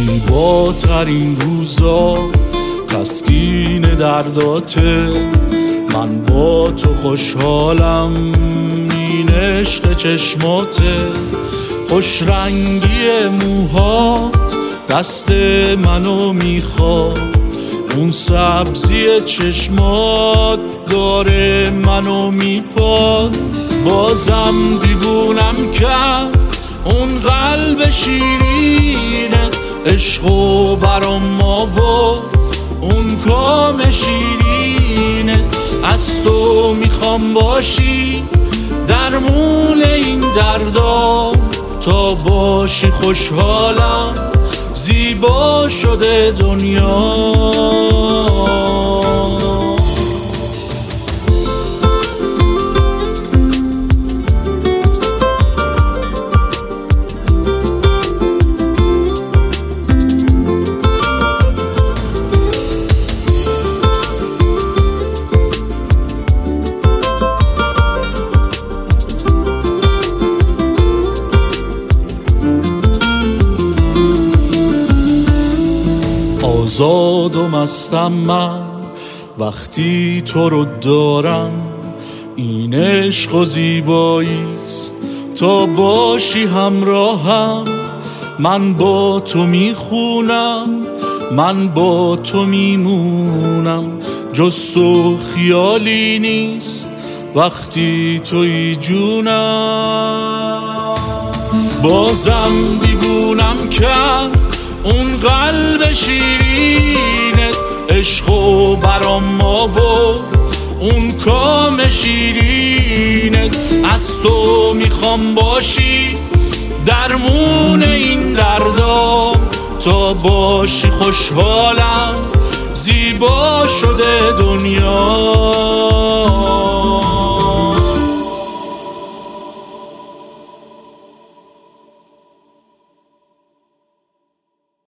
زیباترین روزا تسکین درداته، من با تو خوشحالم این عشق چشماته، خوش رنگی موهات دست منو میخواد، اون سبزی چشمات داره منو میپاد، بازم دیوونم کرد اون قلب شیرینه، عشقو برام آورد اون کام شیرینه، از تو میخوام باشی درمون این دردا، تا باشی خوشحالم زیبا شده دنیا. آزاد و مستم من وقتی تو رو دارم، این عشق و زیباییست تا باشی همراهم، من با تو میخونم من با تو میمونم، جز تو خیالی نیست وقتی توی جونم، بازم دیوونم کرد اون قلب شیرینت، عشقو برام آورد اون کام شیرینت، از تو میخوام باشی درمون این دردا، تا باشی خوشحالم زیبا شده دنیا.